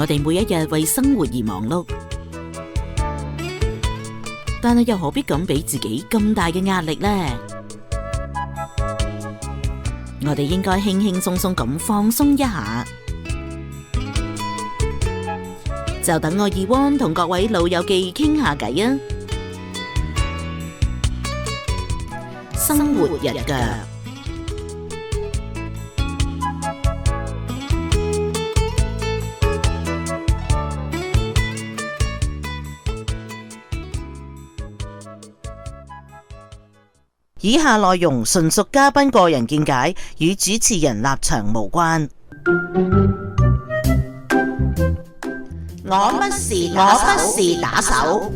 哋每一日為生活而忙碌，但係又何必咁俾自己咁大嘅壓力呢？我哋應該輕輕鬆鬆咁放鬆一下。就等我二汪同各位老友記傾下偈啊！生活日腳。以下內容純屬嘉賓個人見解，與主持人立場無關。我不是打手。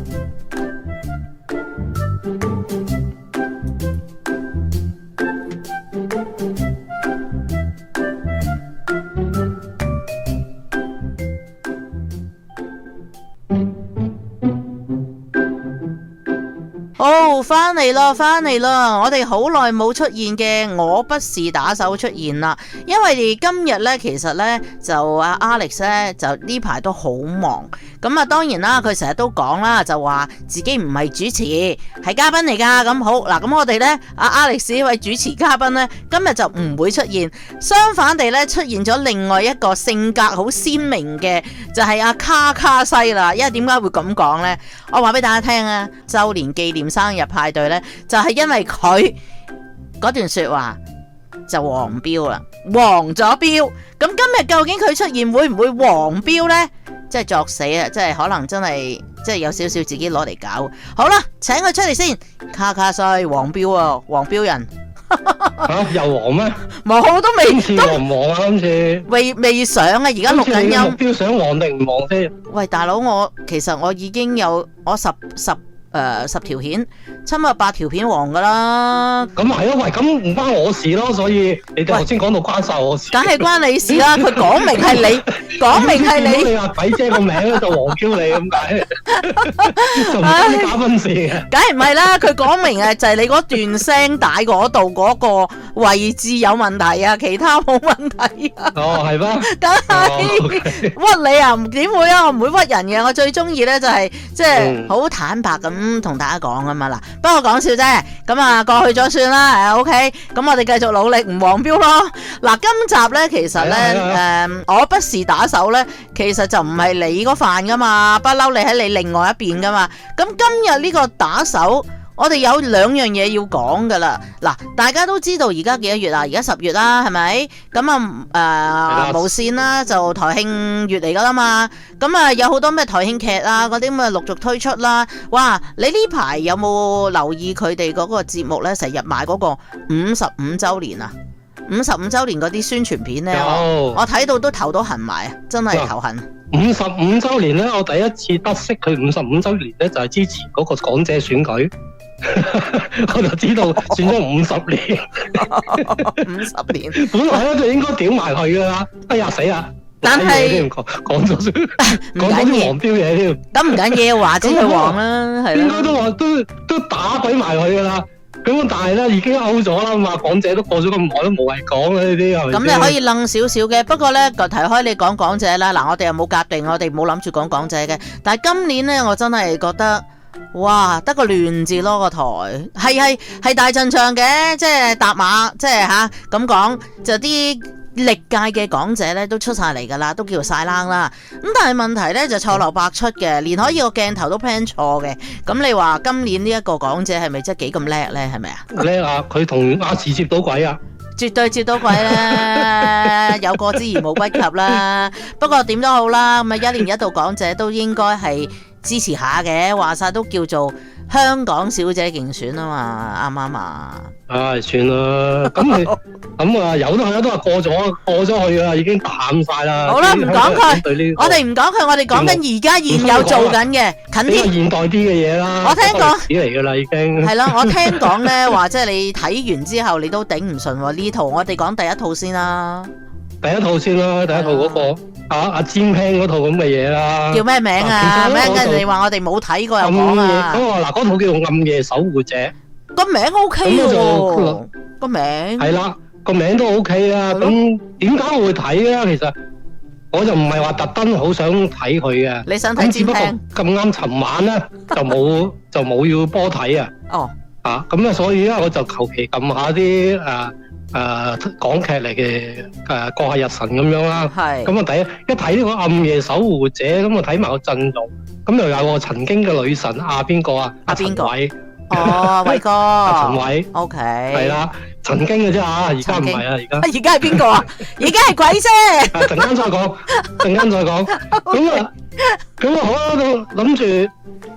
好，翻嚟啦！我哋好耐冇出現嘅，我不是打手出現啦。因為今日咧，其實咧就阿 Alex 咧就呢排都好忙。咁啊，當然啦，佢成日都講啦，就話自己唔係主持，係嘉賓嚟噶。咁好嗱，咁我哋咧阿 Alex 呢位主持嘉賓咧，今日就唔會出現。相反地咧，出現咗另外一個性格好鮮明嘅，就係阿卡卡西啦。因為點解會咁講咧？我話俾大家聽啊，周年紀念生日派對呢，就係因為佢嗰段說話就黃標啦，黃咗標。咁今日究竟佢出現會唔會黃標呢？即係作死啊！即係可能真係即係有少少自己攞嚟搞。好啦，請佢出嚟先。卡卡西黃標啊，黃標人又黃咩？ 冇都未， 今次黃唔黃啊？今次未上啊！而家錄緊音。 目標想黃定唔黃先？ 喂，大佬，其實我已經有10條片，差唔多8條片黃噶啦。 咁係咯，喂，咁唔關我事咯，所以你哋頭先講到關晒我事， 梗係關你事啦。佢講明係你，講明係你。 你話鬼姐個名咧就黃標你咁解，就唔關你嘉賓事嘅。 梗係唔係啦，佢講明就係你嗰段聲帶嗰度嗰個位置有問題啊，其他冇問題啊。 哦，係咩？ 梗係屈你啊？點會啊？我唔會屈人嘅。我最中意咧就係即係好坦白咁同大家講啊嘛。嗱，不過講笑啫。咁啊，過去咗算啦。OK，咁我哋繼續努力唔黃標咯。嗱，今集咧其實咧我不是打手咧，其實就唔係你嗰範噶嘛，不嬲你喺你另外一邊噶嘛。咁今日呢個打手，我哋有2樣嘢要講噶啦。嗱，大家都知道而家幾多月啊？而家10月啦，係咪？咁啊無線啦，就台慶月嚟噶啦嘛。咁啊有好多咩台慶劇啊，嗰啲咁啊陸續推出啦。哇！你呢排有冇留意佢哋嗰個節目咧？成日賣嗰個55週年啊！55週年嗰啲宣傳片咧，我睇到都頭都痕埋啊！真係頭痕。 55週年咧，我第一次得悉佢55週年咧，就係之前嗰個港姐選舉。我就知道選咗50年 ，50年， 本來咧就應該屌埋佢噶啦。哎呀死啦！ 但係講咗講咗啲黃標嘢添， 咁唔緊要，話知佢黃啦，係應該都話都打鬼埋佢噶啦。咁但係咧已經 out 咗啦嘛，港姐都過咗咁耐都冇謂講啦呢啲。 咁你可以愣少少嘅，不過咧提開你講港姐啦。嗱，我哋又冇夾定，我哋冇諗住講港姐嘅。但係今年咧，我真係覺得。哇，得個亂字咯，個台係大陣仗嘅，即係搭馬，即係咁講，就啲歷屆嘅港姐咧都出晒嚟噶啦，都叫做晒冷啦。咁但係問題咧就錯漏百出嘅，連可以個鏡頭都 plan 錯嘅。咁你話今年呢一個港姐係咪真係幾咁叻咧？係咪啊？ 叻啊！佢同亞視接到軌啊！ 絕對接到軌啦，有過之而無不及啦。不過點都好啦，咁啊1年1度港姐都應該係支持下嘅，話晒都叫做香港小姐競選啊嘛，啱唔啱啊？ 唉，算啦，咁啊有都係都係過咗去啦，已經淡晒啦。 好啦，唔講佢，我哋唔講佢，我哋講緊而家現有做緊嘅近啲現代啲嘅嘢啦。 我聽講歷史嚟噶啦，已經係啦。我聽講咧話，即係你睇完之後你都頂唔順喎呢套。我哋講第一套先啦。 第一套先啦，第一套嗰個阿尖聽嗰套咁嘅嘢啦。 叫咩名啊？咩人哋話我哋冇睇過又講啊？ 嗱，嗰套叫《暗夜守護者》。 個名 OK 喎，個名係啦，個名都 OK 啊。咁點解我會睇咧？其實我就唔係話特登好想睇佢嘅。 你想睇咁只不過尖咁啱尋晚咧就冇要波睇啊。 哦， 咁所以咧我就求其撳下啲港劇嚟嘅過下日神咁樣啦。 係。 咁啊一睇呢個暗夜守護者，咁啊睇埋個陣容，咁又有個曾經嘅女神邊個啊？阿陳偉。 哦，偉哥。 阿陳偉。 O K。 係啦，曾經嘅啫而家唔係啊， 而家係邊個啊？而家係鬼啫。 陣間再講，咁好啦，都諗住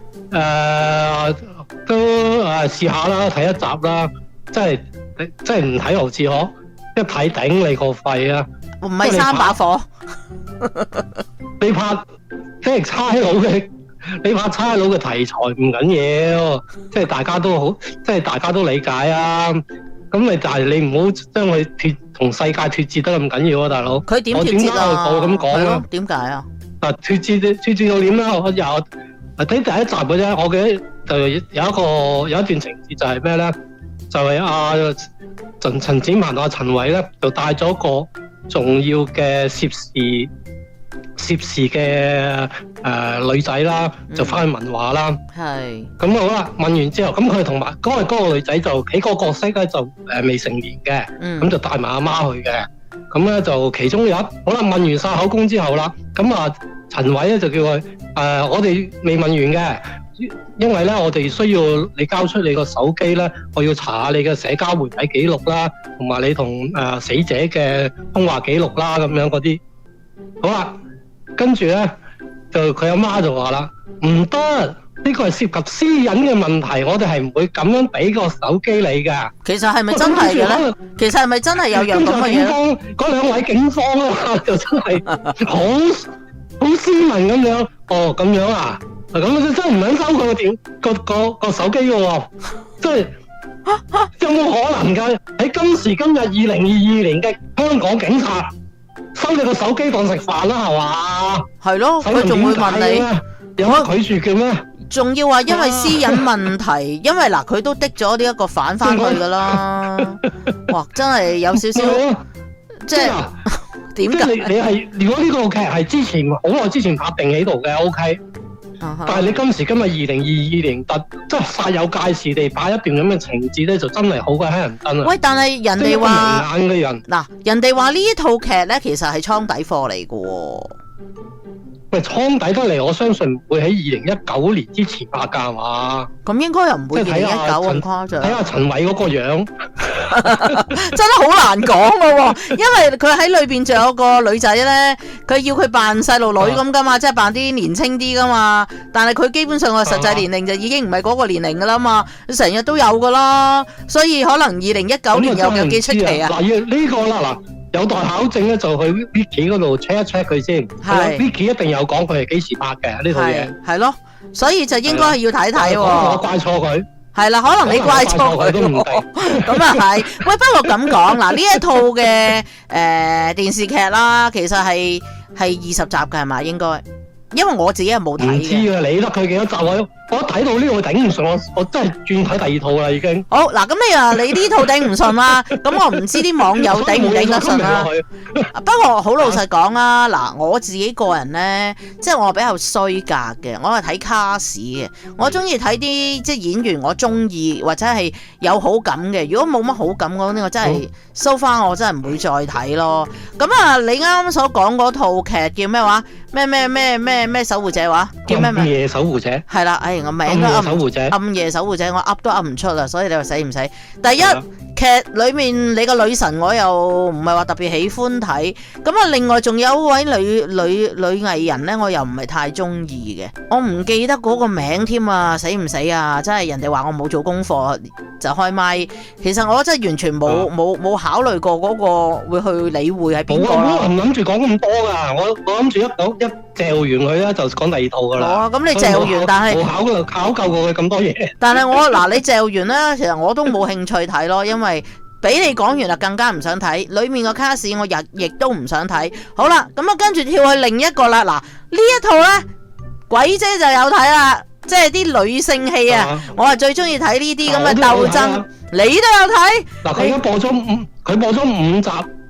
都試下啦，睇一集啦，真係唔睇何志可，一睇頂你個肺啊！ 唔係三把火， 你拍即係差佬嘅，你拍差佬嘅題材唔緊要，即係大家都好，即係大家都理解啊。咁但係你唔好將佢同世界脫節得咁緊要啊，大佬。 佢點脫節啊？ 我咁講啊？ 點解啊？ 脫節到點啦？我睇第一集嘅啫，我記得就有一段情節就係咩咧？就係陳展鵬同陳偉咧，就帶咗個重要嘅涉事嘅女仔啦，就翻去問話啦。 係。咁好啦，問完之後，咁佢同埋嗰個女仔就喺個角色咧就未成年嘅，咁就帶埋阿媽去嘅。咁咧就其中有好啦，問完晒口供之後啦，咁陳偉咧就叫佢我哋未問完嘅。因為咧，我哋需要你交出你個手機咧，我要查下你嘅社交媒體記錄啦，同埋你同死者嘅通話記錄啦，咁樣嗰啲。好啦，跟住咧就佢阿媽就話啦，唔得，呢個係涉及私隱嘅問題，我哋係唔會咁樣俾個手機你噶。 其實係咪真係嘅咧？其實係咪真係有樣咁嘅嘢？ 嗰兩位警方啊，就真係好斯文咁樣。哦，咁樣啊？咁真係唔肯收佢個手機嘅喎，即係有冇可能㗎？喺今時今日2022年嘅香港警察收你個手機當食飯啦，係嘛？ 係咯，佢仲會問你， 有乜拒絕嘅咩？ 仲要話因為私隱問題，因為嗱佢都的咗呢一個反翻去㗎啦。哇，真係有少少即係點解？ 你係如果呢個劇係之前好耐之前拍定喺度嘅 ，OK。但係你今時今日2022年即係煞有介事地擺一段咁嘅情節咧，就真係好鬼乞人憎啊！ 喂，但係人哋話眼嘅人嗱，人哋話呢一套劇咧，其實係倉底貨嚟嘅喎。 喂，倉底得嚟，我相信唔會喺2019年之前拍㗎嘛。 咁應該又唔會2019咁誇張。 睇下陳偉嗰個樣， 真係好難講嘅喎，因為佢喺裏邊仲有個女仔咧，佢要佢扮細路女咁噶嘛，即係扮啲年青啲噶嘛。但係佢基本上個實際年齡就已經唔係嗰個年齡噶啦嘛，成日都有噶啦，所以可能2019年有幾出奇啊？ 嗱，呢個啦嗱。有待考證咧，就去 Wiki 嗰度 check 一 check 佢先。係 Wiki 一定有講佢係幾時拍嘅呢套嘢。係咯， 所以就應該係要睇睇喎。 我怪錯佢。 係啦，可能你怪錯佢都唔定。咁啊係。喂，不過咁講嗱，呢一套嘅電視劇啦，其實係20集嘅係嘛？應該。因為我自己係冇睇嘅。唔知啊，理得佢幾多集我睇到呢個頂唔順，我真係轉睇第二套啦已經。 好嗱，咁你呢套頂唔順啦，咁我唔知啲網友頂唔頂得順啦。不過好老實講啦，嗱，我自己個人咧，即係我比較衰格嘅，我係睇卡士嘅，我中意睇啲即係演員我中意或者係有好感嘅。如果冇乜好感嗰啲，我真係收翻，我真係唔會再睇咯。咁你啱啱所講嗰套劇叫咩話？咩守護者話？叫咩名？ 暗夜守護者。 係啦，我名都暗夜守護者，我噏都噏唔出啦，所以你話使唔使？第一劇裏面你個女神我又唔係話特別喜歡睇，咁另外仲有位女藝人咧，我又唔係太中意嘅，我唔記得嗰個名添啊，死唔死啊？真係人哋話我冇做功課就開麥，其實我真係完全冇考慮過嗰個會去理會係邊個啦。 我唔諗住講咁多噶，我諗住一嚼完佢咧就講第二套噶啦。 好啊，咁你嚼完，但係冇考究過佢咁多嘢。但係你嚼完咧，其實我都冇興趣睇咯，因為俾你講完啦，更加唔想睇。裏面個卡士我亦都唔想睇。好啦，咁跟住跳去另一個啦。嗱，呢一套咧，鬼姐就有睇啦，即係啲女性戲啊，我係最中意睇呢啲咁嘅鬥爭。你都有睇？ 嗱，佢而家播咗5集，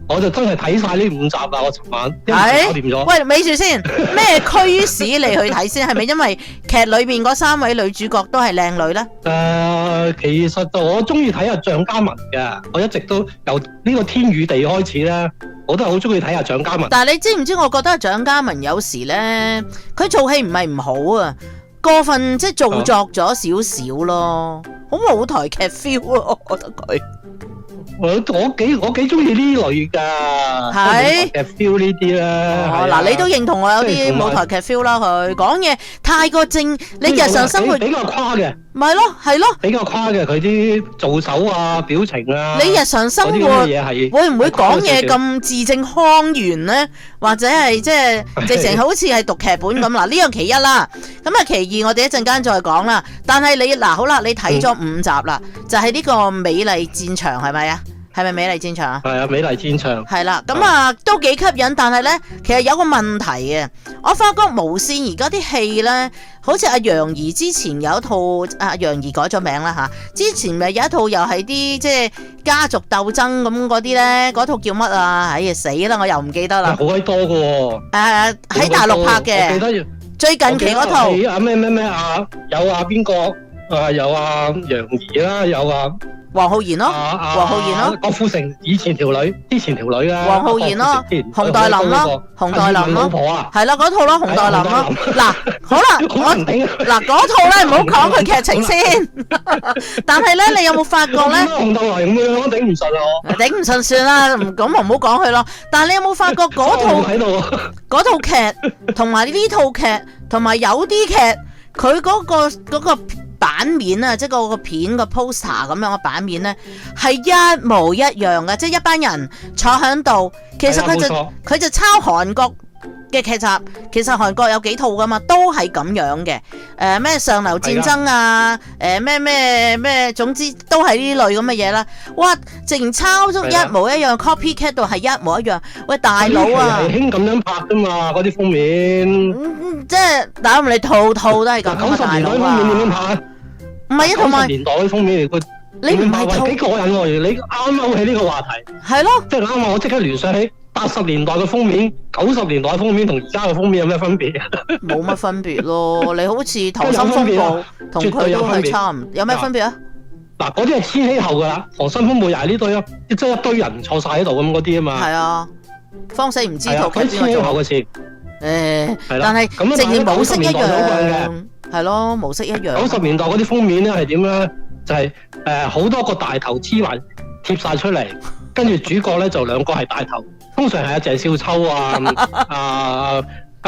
我就真係睇晒呢5集啦，我尋晚一齊搞掂咗。 喂，咪住先，咩驅使你去睇先？係咪因為劇裏面嗰3位女主角都係靚女咧？ 其實就我中意睇下蔣嘉文嘅，我一直都由呢個天與地開始咧，我都係好中意睇下蔣嘉文。 但係你知唔知？我覺得蔣嘉文有時咧，佢做戲唔係唔好啊，過分即係做作咗少少咯，好舞台劇 feel 咯，我覺得佢。 我幾中意呢類噶，係嘅 feel 呢啲啦。 嗱，你都認同我有啲舞台劇 feel 啦。佢講嘢太過正，你日常生活比較誇嘅， 咪咯，係咯， 比較誇嘅佢啲做手啊、表情啊。 你日常生活會唔會講嘢咁字正腔圓咧？或者係即係直情好似係讀劇本咁嗱？呢樣其一啦。咁啊，其二我哋一陣間再講啦。但係你嗱好啦，你睇咗5集啦，就係呢個美麗戰場係咪啊？係咪美麗戰場啊？ 係啊，美麗戰場。係啦，咁啊都幾吸引，但係咧，其實有個問題嘅，我發覺無線而家啲戲咧，好似阿楊怡之前有一套，阿楊怡改咗名啦吓，之前咪有一套又係啲即係家族鬥爭咁嗰啲咧，嗰套叫乜啊？哎呀死啦，我又唔記得啦。 好鬼多噶喎。 喺大陸拍嘅。記得最近期嗰套。 咩啊？有啊邊個？有啊楊怡啦，有啊。 黃浩然咯，黃浩然咯， 郭富城之前條女啦， 黃浩然咯，洪黛琳咯，洪黛琳咯，係啦嗰套咯，洪黛琳咯。嗱，好啦，嗱嗰套咧唔好講佢劇情先，但係咧你有冇發覺咧？ 洪黛琳咁樣頂唔順啊我， 頂唔順算啦，咁唔好講佢咯。但係你有冇發覺嗰套劇同埋呢套劇同埋有啲劇佢嗰個版面啊，即係個片個 poster 咁樣嘅版面咧，係一模一樣嘅，即係一班人坐喺度，其實佢就抄韓國嘅劇集，其實韓國有幾套噶嘛，都係咁樣嘅。咩上流戰爭啊，咩，總之都係呢類咁嘅嘢啦。哇，直情抄足一模一樣 ，copycat 到係一模一樣。喂，大佬啊， 係興咁樣拍噶嘛，嗰啲封面。 即係打唔你套都係咁啊，大佬啊。 點樣拍？ 唔係啊，同埋 90年代嗰啲封面嚟， 你唔係套幾過癮喎！你啱勾起呢個話題， 係咯， 即係啱我即刻聯想起80年代嘅封面、90年代嘅封面同而家嘅封面有咩分別？ 冇乜分別咯，你好似《溏心風暴》同佢都係差唔，有咩分別啊？ 嗱，嗰啲係千禧後噶啦，《溏心風暴》又係呢堆咯，即係一堆人坐晒喺度咁嗰啲啊嘛。 係啊，方死唔知套劇邊個做。 千禧後嘅事。 但係正係模式一樣，係咯，模式一樣。 90年代嗰啲封面咧係點咧？就係好多個大頭黐埋貼晒出嚟，跟住主角咧就2個係大頭，通常係阿鄭少秋啊，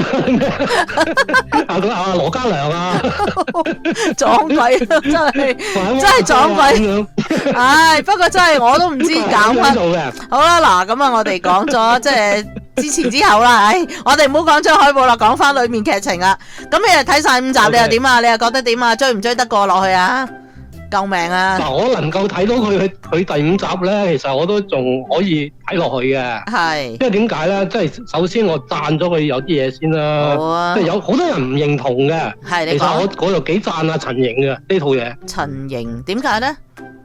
羅嘉良啊， 撞鬼真係撞鬼。唉，不過真係我都唔知搞乜。好啦，嗱咁啊，我哋講咗即係之前之後啦，唉，我哋唔好講張海報啦，講翻裏面劇情啦。咁你又睇晒5集，你又點啊？你又覺得點啊？追唔追得過落去啊？救命啊！ 嗱，我能夠睇到佢第5集咧，其實我都仲可以睇落去嘅。係，因為點解咧？即係首先我讚咗佢有啲嘢先啦。好啊。即係有好多人唔認同嘅。係，你講。其實我又幾讚阿陳瑩嘅呢套嘢。陳瑩點解咧？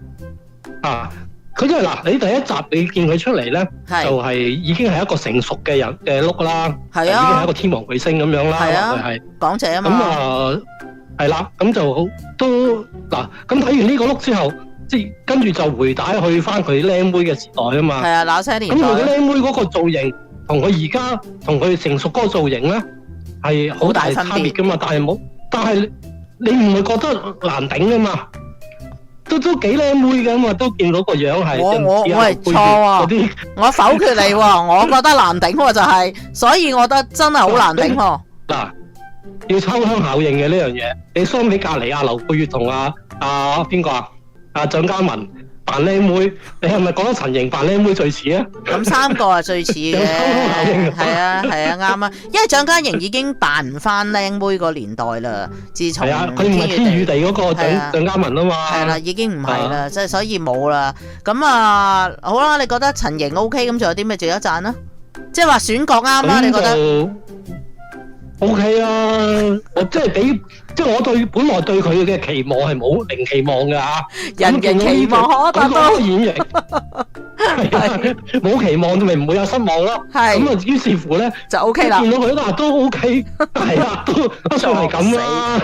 佢因為嗱，你第1集你見佢出嚟咧，就係已經係一個成熟嘅人嘅 look 啦。係啊。已經係一個天王巨星咁樣啦。係啊。係港姐啊嘛。咁啊。係啦，咁就好都嗱，咁睇完呢個 look 之後，即係跟住就回帶去翻佢靚妹嘅時代啊嘛。係啊，那些年代。咁佢嘅靚妹嗰個造型，同佢而家同佢成熟嗰個造型咧，係好大差別噶嘛。但係你唔會覺得難頂噶嘛？都幾靚妹噶嘛，都見到個樣係。我係錯喎， 我否決你喎，我覺得難頂喎就係，所以我覺得真係好難頂喎。 嗱。要秋香效應嘅呢樣嘢，你相比隔籬阿劉佩玥同邊個阿蔣嘉文扮靚妹，你係咪覺得陳瑩扮靚妹最似啊？咁3個最似嘅，係啊啱啊，因為蔣嘉瑩已經扮唔翻靚妹個年代啦，自從佢唔係天與地嗰個蔣嘉文啊嘛，係啦，已經唔係啦，即係所以冇啦。咁好啦，你覺得陳瑩 OK， 咁仲有啲咩值得讚啊？即係話選角啱啦，你覺得？ OK 啊，即係我本來對佢嘅期望係冇零期望嘅嚇，人期望可達到演繹， 冇期望就咪唔會有失望咯。 係咁啊，於是乎咧就 OK 啦。 見到佢都 OK， 係啦，都算係咁啦。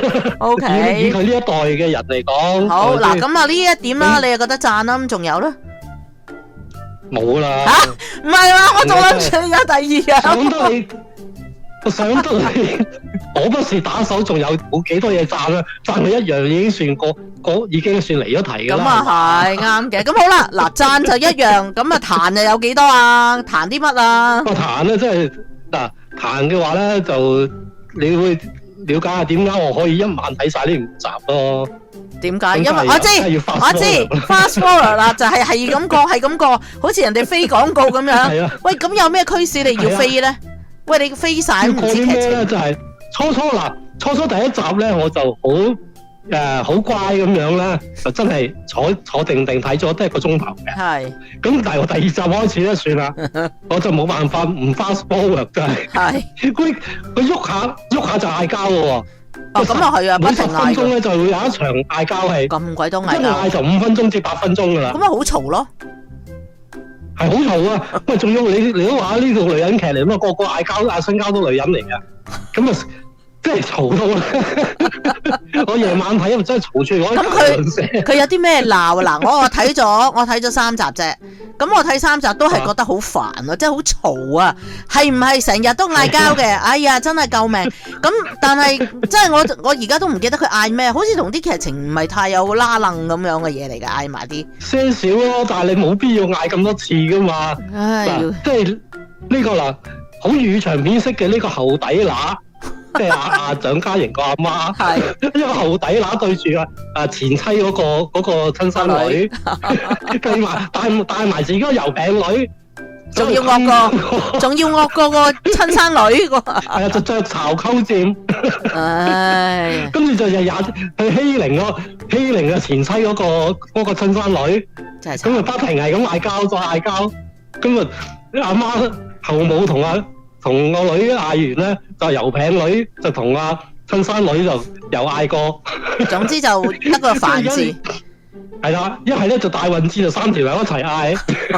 OK， 以佢呢一代嘅人嚟講， 好嗱，咁啊呢一點啦，你又覺得讚啦，咁仲有咧？ 冇啦。 吓，唔係嘛？我仲諗住有第二樣。 想得你，我不是打手，仲有冇幾多嘢讚啊？讚佢一樣已經算已經算離咗題㗎啦。 咁啊係啱嘅。咁好啦，嗱讚就一樣，咁啊彈又有幾多啊？彈啲乜啊？ 彈咧，即係嗱彈嘅話咧，就你會了解下點解我可以一晚睇晒呢5集咯。 點解？因為我知 fast forward 啦，就係咁過，好似人哋飛廣告咁樣。 係啊。 喂，咁有咩驅使你要飛咧？喂，你飛晒唔知劇情咧？ 就係初初第一集咧，我就好乖咁樣咧，就真係坐定定睇咗得1個鐘頭嘅。係。咁但係我第2集開始咧，算啦，我就冇辦法唔 fast forward 真係。係。佢喐下就嗌交咯喎。哦，咁啊係啊，不停嗌。10分鐘咧就會有一場嗌交係。咁鬼多嗌交。一嗌就5分鐘至8分鐘噶啦。咁啊好嘈咯。係好嘈啊！喂，仲要你都話呢套女人劇嚟，咁啊個個嗌交嗌身交都女人嚟嘅，咁啊真係嘈到啦！我夜晚睇又真係嘈出嚟。咁佢有啲咩鬧啊？嗱，我睇咗3集啫，咁我睇3集都係覺得好煩啊，即係好嘈啊，係唔係成日都嗌交嘅？哎呀，真係救命！咁但係即係我而家都唔記得佢嗌咩，好似同啲劇情唔係太有拉楞咁樣嘅嘢嚟嘅，嗌埋啲些少咯，但係你冇必要嗌咁多次噶嘛。唉，即係呢個嗱，好粵語長片式嘅呢個後底乸。即係阿蔣嘉瑩個阿媽，一個後底乸對住前妻嗰個親生女，計埋帶埋自己個油餅女，仲要惡過個親生女個，係啊，就雀巢鳩佔，唉，跟住就日日去欺凌嘅前妻嗰個親生女，咁啊不停係咁嗌交再嗌交，咁啊阿媽後母同個女嗌完咧，就油餅女就同阿親生女就又嗌過。總之就得個煩字。係啦，一係咧就大運字就3條友一齊嗌。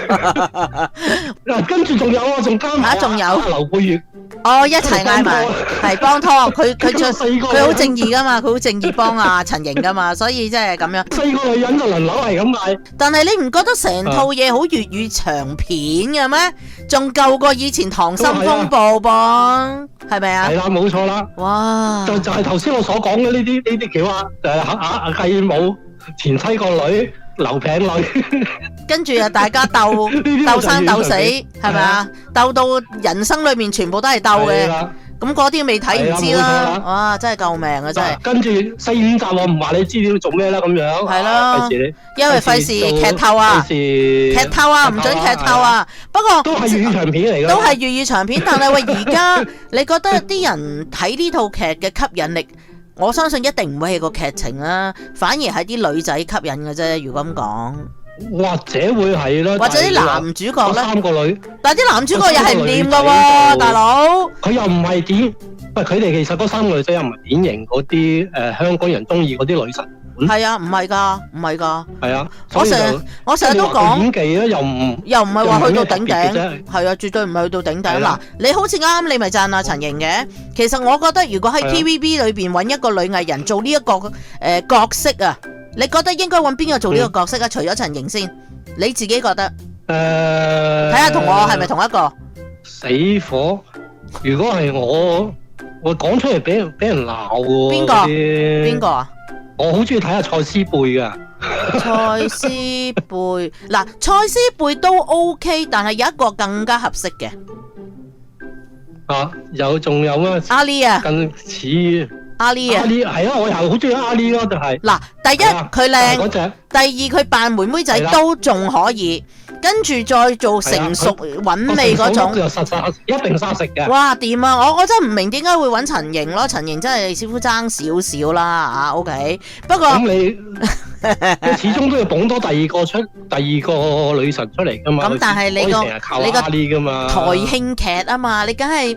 嗱，跟住仲有啊，仲加埋仲有劉佩玥。哦，一齊嗌埋，係幫拖。佢好正義噶嘛，佢好正義幫阿陳瑩噶嘛，所以即係咁樣。4個女人就輪流係咁嗌。但係你唔覺得成套嘢好粵語長片嘅咩？仲舊過以前《溏心風暴》噃，係咪啊？係啦，冇錯啦。哇！就係頭先我所講嘅呢啲橋啊，阿繼母前妻個女。劉餅女，跟住啊，大家鬥生鬥死，係咪啊？鬥到人生裏面全部都係鬥嘅，咁嗰啲未睇唔知啦。哇，真係救命啊！真係。跟住4、5集我唔話你知點做咩啦，咁樣。係咯，因為費事劇透啊，劇透啊，唔准劇透啊。不過都係粵語長片嚟㗎。都係粵語長片，但係喂，而家你覺得啲人睇呢套劇嘅吸引力？我相信一定唔會係個劇情啦，反而係啲女仔吸引嘅啫。如果咁講，或者會係啦，或者啲男主角咧，3個女，但係啲男主角又係唔掂噶喎，大佬。佢又唔係點？喂，佢哋其實嗰3個女仔又唔係典型嗰啲香港人中意嗰啲女神。係啊，唔係噶，唔係噶。係啊，我成日都講演技咧，又唔係話去到頂頂，係啊，絕對唔係去到頂頂。嗱，你好似啱，你咪讚阿陳瑩嘅。其實我覺得，如果喺 TVB 裏邊揾一個女藝人做呢一個角色啊，你覺得應該揾邊個做呢個角色啊？除咗陳瑩先，你自己覺得？睇下同我係咪同一個？死火！如果係我講出嚟俾人鬧喎。邊個啊？我好中意睇下蔡思貝噶。蔡思貝嗱，蔡思貝都 OK， 但係有一個更加合適嘅。啊，仲有咩？阿 Lee 啊，更似阿 Lee 啊。阿 Lee 係啊，我又好中意阿 Lee 咯，就係。嗱，第一佢靚，第二佢扮妹妹仔都仲可以。跟住再做成熟韻味嗰種，一定生食嘅。哇，掂啊！我真係唔明點解會揾陳瑩咯，陳瑩真係似乎爭少少啦嚇。OK， 不過咁你始終都要捧多第二個女神出嚟噶嘛。咁但係你個台慶劇啊嘛，你梗係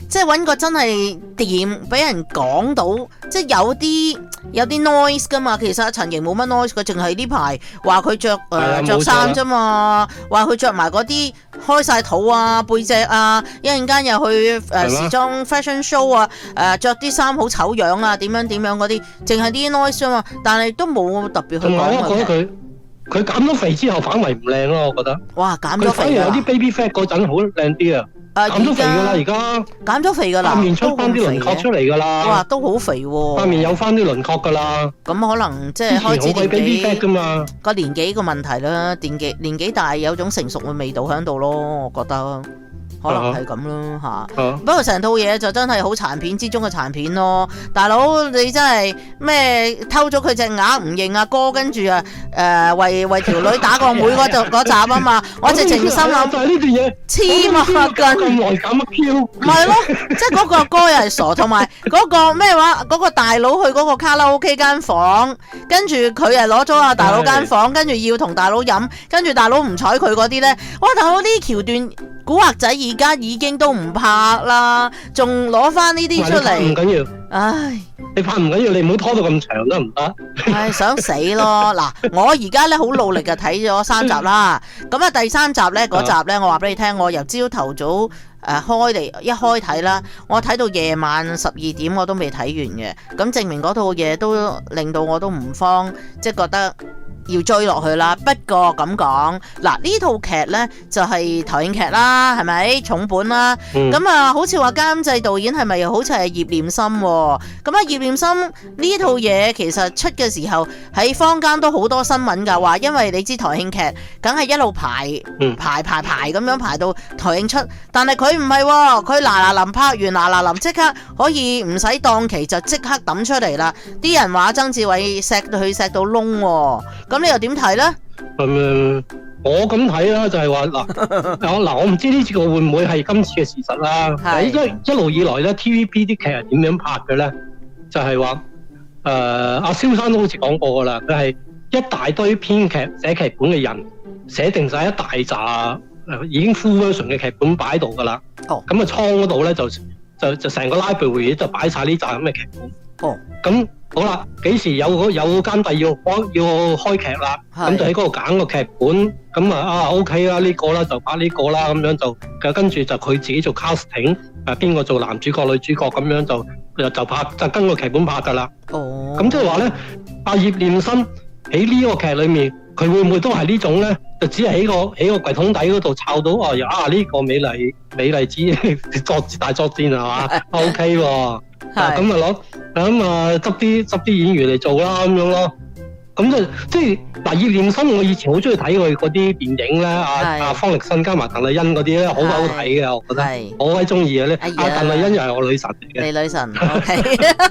即係揾個真係掂，俾人講到，即係有啲 noise 噶嘛。其實阿陳瑩冇乜 noise，佢淨係呢排話佢着衫啫嘛，話佢着埋嗰啲開晒肚啊、背脊啊，一陣間又去時裝 fashion show 啊，着啲衫好醜樣啊，點樣嗰啲，淨係啲 noise 啊嘛。但係都冇特別去講。 我覺得佢減咗肥之後反為唔靚咯，我覺得。 哇，減咗肥啊！佢反而有啲 baby fat 嗰陣好靚啲啊！減咗肥噶啦，而家減咗肥噶啦， 塊面出翻啲輪廓出嚟噶啦。 哇，都好肥喎！ 塊面有翻啲輪廓噶啦。 咁可能即係開始 baby fat 噶嘛， 個年紀個問題啦，年紀大有種成熟嘅味道喺度咯，我覺得。可能係咁咯嚇，不過成套嘢就真係好殘片之中嘅殘片咯。大佬你真係咩偷咗佢隻鴨唔認阿哥，跟住為條女打個妹嗰集啊嘛，我直情心諗就係呢段嘢黐孖筋咁耐減乜 Q？ 唔係咯，即係嗰個阿哥又係傻，同埋嗰個咩話嗰個大佬去嗰個卡拉 OK 間房，跟住佢係攞咗阿大佬間房，跟住要同大佬飲，跟住大佬唔睬佢嗰啲咧，哇！大佬呢橋段古惑仔而家已經都唔拍啦，仲攞翻呢啲出嚟， 唔緊要。 唉， 你拍唔緊要，你唔好拖到咁長得唔得？ 唉，想死咯！嗱，我而家咧好努力嘅睇咗3集啦，咁啊第3集咧嗰集咧，我話俾你聽，我由朝頭早一開睇啦，我睇到夜晚12點我都未睇完嘅，咁證明嗰套嘢都令到我都唔慌，即係覺得要追落去啦。不過咁講，嗱呢套劇呢就係台慶劇啦，係咪重本啦？咁好似話監製導演係咪又好似係葉念琛喎？咁葉念琛呢套嘢其實出嘅時候喺坊間都好多新聞㗎，話因為你知台慶劇梗係一路排咁樣排到台慶出，但係佢唔係喎，佢嗱臨拍完嗱臨即刻可以唔使檔期就即刻抌出嚟啦。啲人話曾志偉錫到窿喎，咁你又點睇呢？ 我咁睇啦，就係話嗱，我唔知呢次會唔會係今次嘅事實啦。一路以來咧 ，TVB 啲劇係點樣拍嘅咧？就係話阿蕭生都好似講過噶啦，佢係一大堆編劇寫劇本嘅人寫定晒一大紮已經 full version 嘅劇本擺喺度噶啦。咁啊倉嗰度咧就成個 library 就擺晒呢紮咁嘅劇本。咁好啦，幾時有監製要開劇啦？咁就喺嗰度揀個劇本，咁OK 啦，呢個啦就拍呢個啦，咁樣就跟住就佢自己做 casting， 邊個做男主角女主角咁樣就拍，就跟個劇本拍噶啦。咁即係話咧，阿葉念琛喺呢個劇裏面，佢會唔會都係呢種咧？就只係喺個櫃桶底嗰度抄到呢個美麗子大作戰係嘛？OK 喎。咁執啲演員嚟做啦咁樣咯，咁即係嗱葉念琛，我以前好中意睇佢嗰啲電影咧，方力申加埋鄧麗欣嗰啲咧，好好睇嘅，我覺得我好鬼中意嘅咧。鄧麗欣又係我女神嚟嘅， 你女神 OK。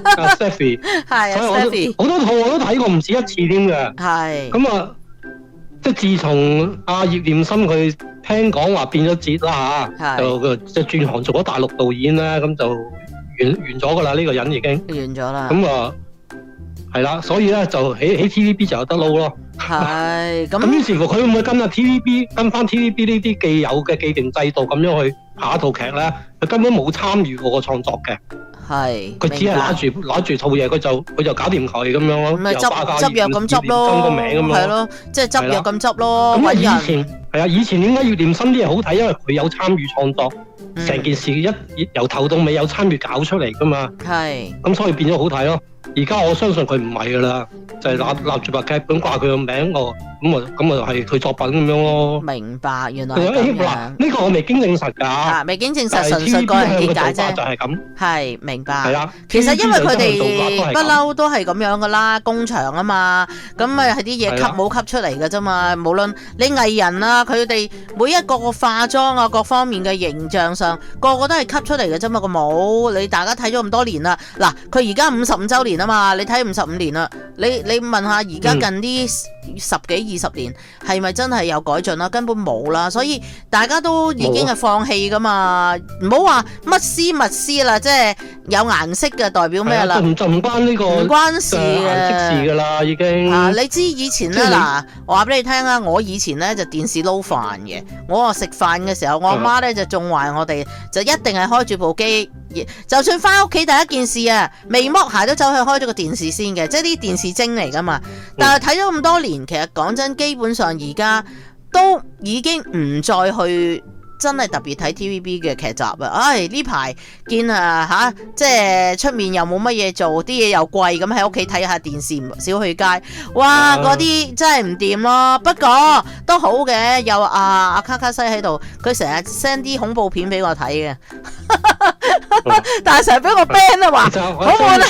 Stephy 係 Stephy， 好多套我都睇過唔止一次添嘅。 係咁即係自從阿葉念琛佢聽講話變咗節啦嚇，就轉行做咗大陸導演咧，咁就完咗噶啦，呢個人已經完咗啦。 咁係啦，所以咧就喺 TVB 就有得撈咯。 係咁於是乎佢會唔會跟翻 TVB 呢啲既有嘅既定制度咁樣去下一套劇咧？佢根本冇參與過個創作嘅。係，佢只係攞住套嘢，佢就搞掂佢咁樣咯。 咪執藥咁執咯， 個名咁咯。 係咯，即係執藥咁執咯。 咁以前點解葉念琛啲嘢好睇？因為佢有參與創作，成件事由頭到尾有參與搞出嚟噶嘛。係。咁所以變咗好睇咯。而家我相信佢唔係噶啦，就係立住把劇本掛佢個名咁啊係佢作品咁樣咯。 明白，原來係咁樣。 呢個我未經證實㗎。未經證實，純粹個人見解啫。就係咁。係，明白。係啊。其實因為佢哋不嬲都係咁樣噶啦，工場啊嘛，咁咪係啲嘢吸冇吸出嚟㗎啫嘛。無論你藝人啊，佢哋每一個化妝啊，各方面嘅形象上，個個都係吸出嚟嘅啫嘛。個帽你大家睇咗咁多年啦，嗱，佢而家55週年啊嘛，你睇55年啦，你問下而家近呢10幾20年係咪真係有改進啦？根本冇啦，所以大家都已經係放棄噶嘛，唔好話乜絲密絲啦，即係有顏色嘅代表咩啦？就唔關呢個唔關事嘅事噶啦，已經你知以前咧嗱，我話俾你聽啊，我以前咧就電視撈飯嘅，我話食飯嘅時候，我阿媽咧就縱壞我哋，就一定係開住部機就算翻屋企第一件事啊，未剝鞋都走去開咗個電視先嘅，即係啲電視精嚟噶嘛。但係睇咗咁多年，其實講真，基本上而家都已經唔再去真係特別睇 TVB 嘅劇集啊！唉，呢排見即係出面又冇乜嘢做，啲嘢又貴，咁喺屋企睇下電視，少去街。哇，嗰啲真係唔掂咯。不過都好嘅，有阿卡卡西喺度，佢成日 send 啲恐怖片俾我睇嘅，但係成日俾我 ban 啊，話好悶啊，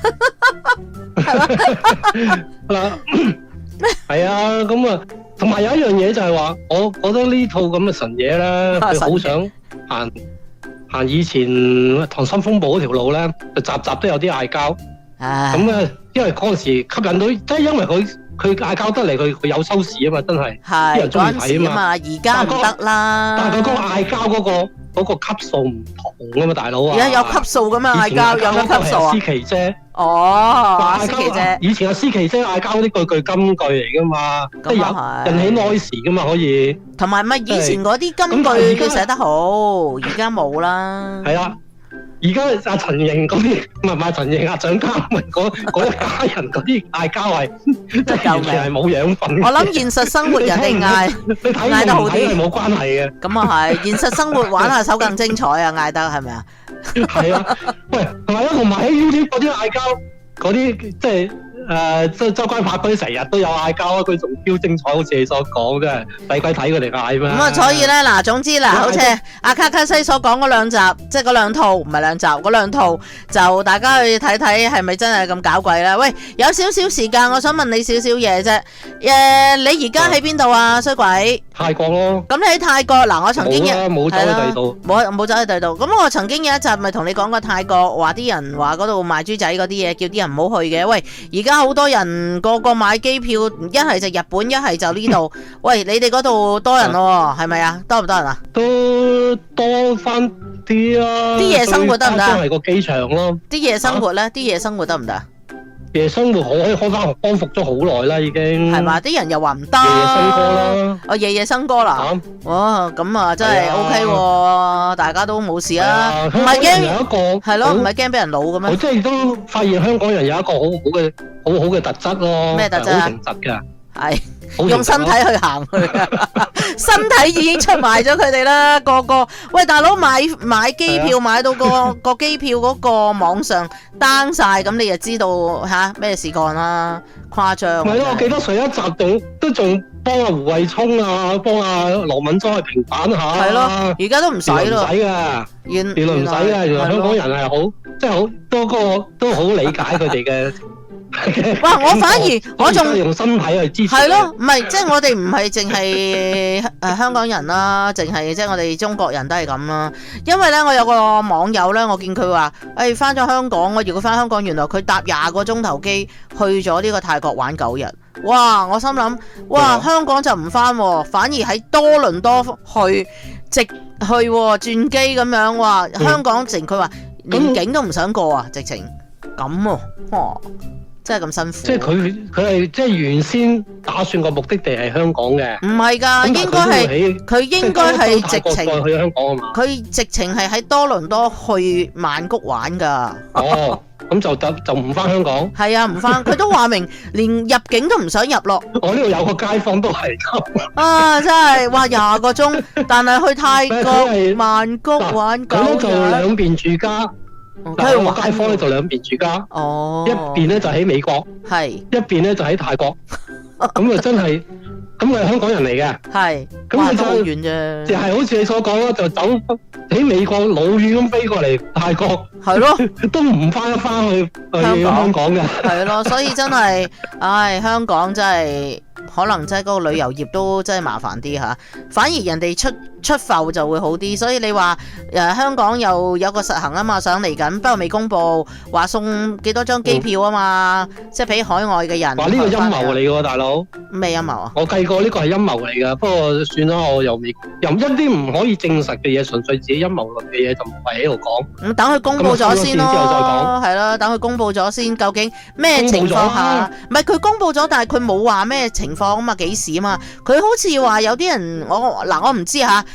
係嘛？ 係啊，咁啊。同埋有一樣嘢就係話，我覺得呢套咁嘅神嘢咧，佢好想行以前《溏心風暴》嗰條路咧，就集集都有啲嗌交。咁啊，因為嗰陣時吸引到，即係因為佢嗌交得嚟，佢有收視啊嘛，真係啲人中意睇啊嘛。而家唔得啦。但係佢嗰個嗌交嗰個級數唔同啊嘛，大佬啊！ 而家有級數噶嘛嗌交，有咩級數啊？ 思琪姐。 哦，思琪姐。 以前阿思琪姐嗌交啲句金句嚟噶嘛，即係有引起 noise 噶嘛，可以。同埋咪以前嗰啲金句佢寫得好，而家冇啦。 係啊。而家阿陳瑩嗰啲，唔係陳瑩，阿蔣家明嗰一家人嗰啲嗌交係，即係完全係冇養分。 我諗現實生活人哋嗌得好啲， 係冇關係嘅。 咁啊係，現實生活玩下手更精彩啊！嗌得係咪啊？ 係啊，喂，同埋喺 YouTube 嗰啲嗌交，嗰啲即係。周關拍嗰啲成日都有嗌交啊！佢仲超精彩，好似你所講啫，使鬼睇佢哋嗌咩？咁啊，所以咧嗱，總之嗱，好似阿卡卡西所講嗰兩集，即係嗰兩套，唔係兩集，嗰兩套就大家去睇睇係咪真係咁搞鬼啦？喂，有少少時間，我想問你少少嘢啫。你而家喺邊度啊？衰鬼？ 泰國咯。咁你喺泰國嗱？我曾經冇走去第二度， 冇走去第二度。咁我曾經有一集咪同你講過泰國，話啲人話嗰度賣豬仔嗰啲嘢，叫啲人唔好去嘅。喂，而家好多人個個買機票，一係就日本，一係就呢度。喂，你哋嗰度多人咯，係咪啊？多唔多人啊？ 都多翻啲啊！ 啲夜生活得唔得？ 都係個機場咯。 啲夜生活咧，啲夜生活得唔得？ 夜生活可以開翻康復咗好耐啦，已經係嘛？啲人又話唔得。 夜生歌啦， 夜生歌啦。哇，咁啊真係 OK 喎，大家都冇事啊。唔係驚有一個係咯，唔係驚俾人老嘅咩？ 我即係都發現香港人有一個好好嘅特質咯。 咩特質啊？ 好誠實嘅。 係用身體去行去，身體已經出賣咗佢哋啦。個喂大佬買機票買到個機票嗰個網上 down 晒，咁你就知道吓咩事幹啦，誇張。 係咯，我記得上一集都仲幫阿胡慧聰啊，幫阿羅敏莊去平反下。 係咯，而家都唔使咯， 唔使噶，原來唔使噶，原來香港人係好，即係好多個都好理解佢哋嘅。 哇！我反而我仲用身體去支持。 係咯，唔係即係我哋唔係淨係香港人啦，淨係即係我哋中國人都係咁啦。因為咧，我有個網友咧，我見佢話，翻咗香港，我如果翻香港，原來佢搭20個鐘頭機去咗呢個泰國玩9日。哇！我心諗，哇，香港就唔翻，反而喺多倫多去直去轉機咁樣。哇！香港直佢話連境都唔想過啊，直情咁哇！真係咁辛苦， 即係佢係即係原先打算個目的地係香港嘅， 唔係㗎，應該係佢應該係直情去香港啊嘛， 佢直情係喺多倫多去曼谷玩㗎。 哦，咁就唔翻香港。係啊，唔翻，佢都話明連入境都唔想入咯。 我呢度有個街坊都係咁。 啊，真係話20個鐘，但係去泰國曼谷玩9日。 咁就兩邊住家。佢個街坊咧就兩邊住家，一邊咧就喺美國，一邊咧就喺泰國，咁啊真係，咁佢係香港人嚟嘅，咁佢就好遠啫，就係好似你所講啦，就走喺美國老遠咁飛過嚟泰國，係咯，都唔翻一翻去香港嘅，係咯，所以真係，唉，香港真係可能真係嗰個旅遊業都真係麻煩啲吓，反而人哋出埠就會好啲，所以你話香港又有個實行啊嘛，想嚟緊，不過未公布，話送幾多張機票啊嘛，即係俾海外嘅人。 話呢個陰謀嚟㗎，大佬。 咩陰謀啊？ 我計過呢個係陰謀嚟㗎，不過算啦，我又一啲唔可以證實嘅嘢，純粹自己陰謀論嘅嘢就唔係喺度講。 咁等佢公布咗先咯，係咯，等佢公布咗先，究竟咩情況下？唔係佢公布咗，但係佢冇話咩情況啊嘛，幾時啊嘛？佢好似話有啲人，我唔知嚇。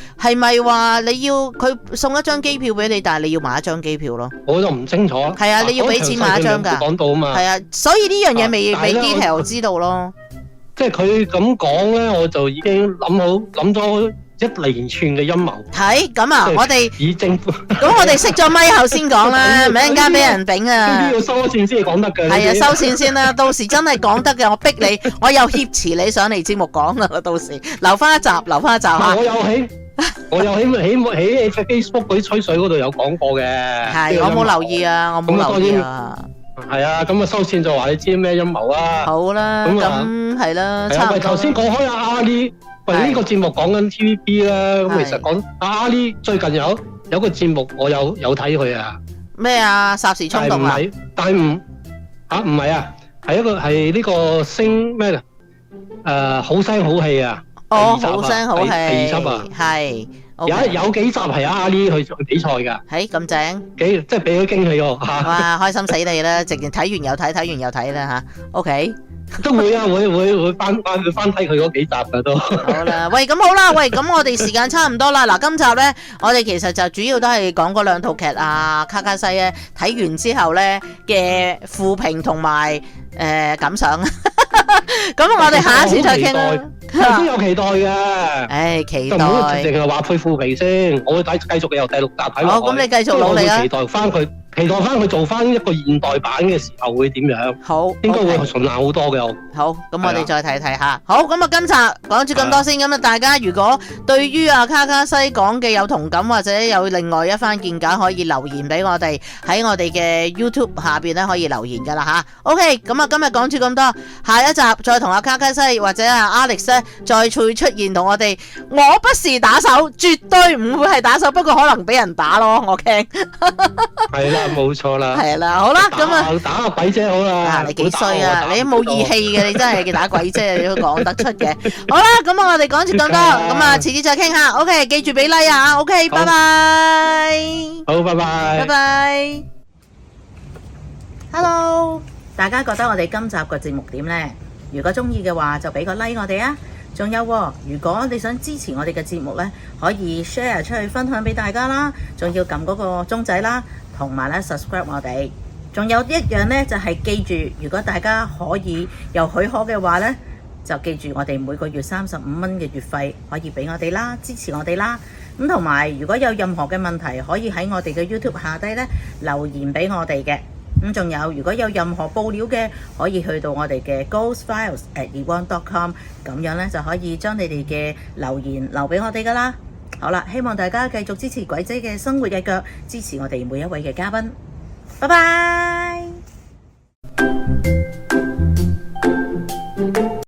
係咪話你要佢送一張機票俾你，但係你要買一張機票咯？ 我就唔清楚。 係啊，你要俾錢買一張㗎。 講到啊嘛。 係啊，所以呢樣嘢未 detail 知道咯。 即係佢咁講咧，我就已經諗咗一連串嘅陰謀。 係咁啊！我哋以政府咁，我哋熄咗咪後先講啦，唔係一陣間俾人頂啊！ 呢啲要收咗線先講得嘅。 係啊，收線先啦，到時真係講得嘅，我逼你，我又挾持你上嚟節目講啦，到時留翻一集嚇。我有喺 Facebook 嗰啲吹水嗰度有講過嘅。 係，我冇留意啊，我冇留意啊。 係啊，咁啊收線就話你知咩陰謀啊？ 好啦，咁係啦，差唔多。 頭先講開阿Ali。喂，呢個節目講緊 TVB 啦，咁其實講阿Ali最近有個節目我有睇佢啊。 咩啊？霎時衝動啊？ 但係唔係啊，係呢個聲咩嘅？好聲好氣啊！ 哦，好聲好氣。 第二輯啊， 係。 有幾集係阿Ali去比賽㗎？ 係咁正。 即係俾咗驚喜喎！ 哇，開心死你啦！直情睇完又睇，睇完又睇啦嚇。OK。 都會啊，會翻睇佢嗰幾集㗎都。 好啦，喂，咁好啦，喂，咁我哋時間差唔多啦。嗱，今集咧，我哋其實就主要都係講嗰兩套劇啊，卡卡西咧睇完之後咧嘅負評同埋感想。咁我哋下一次再傾啦。 我都有期待嘅。 唉，期待。 就唔好淨係話佢負評先，我會繼續由第6集睇落去。 好，咁你繼續努力啊！ 期待翻佢做翻一個現代版嘅時候會點樣？ 好， 應該會順眼好多嘅。 好，咁我哋再睇睇下。好，咁啊，今集講住咁多先。咁啊，大家如果對於阿卡卡西講嘅有同感，或者有另外一番見解，可以留言俾我哋喺我哋嘅 YouTube 下邊咧，可以留言噶啦吓。OK，咁啊，今日講住咁多，下一集再同阿卡卡西或者阿 Alex 咧再會出現同我哋。我不是打手，絕對唔會係打手，不過可能俾人打咯，我驚。 係啦，冇錯啦。 係啦，好啦，咁啊， 打個鬼姐好啦。 你幾衰啊？你都冇義氣嘅，你真係打鬼姐，你都講得出嘅。好啦，咁我哋講住咁多，咁啊，遲啲再傾下。OK，記住俾 like 啊。OK，拜拜。 好，拜拜。 拜拜。Hello， 大家覺得我哋今集嘅節目點呢？如果中意嘅話，就俾個 like 我哋啊。仲有喎，如果你想支持我哋嘅節目呢，可以 share 出去分享俾大家啦，仲要撳嗰個鐘仔啦，同埋咧 subscribe 我哋。仲有一樣呢，就係記住，如果大家可以有許可嘅話呢，就記住我哋每個月35蚊嘅月費可以俾我哋啦，支持我哋啦。咁同埋如果有任何嘅問題，可以喺我哋嘅 YouTube 下低呢留言俾我哋嘅。咁仲有，如果有任何報料嘅，可以去到我哋嘅 ghostfiles@ewan.com， 咁樣咧就可以將你哋嘅留言留俾我哋噶啦。好啦，希望大家繼續支持鬼姐嘅生活日腳，支持我哋每一位嘅嘉賓。拜拜。